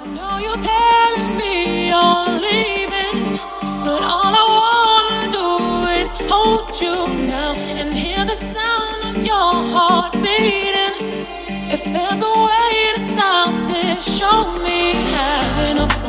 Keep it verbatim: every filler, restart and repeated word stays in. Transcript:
know you're telling me you're leaving, but all I wanna do is hold you now and hear the sound of your heart beating. If there's a way to stop this, show me. Having a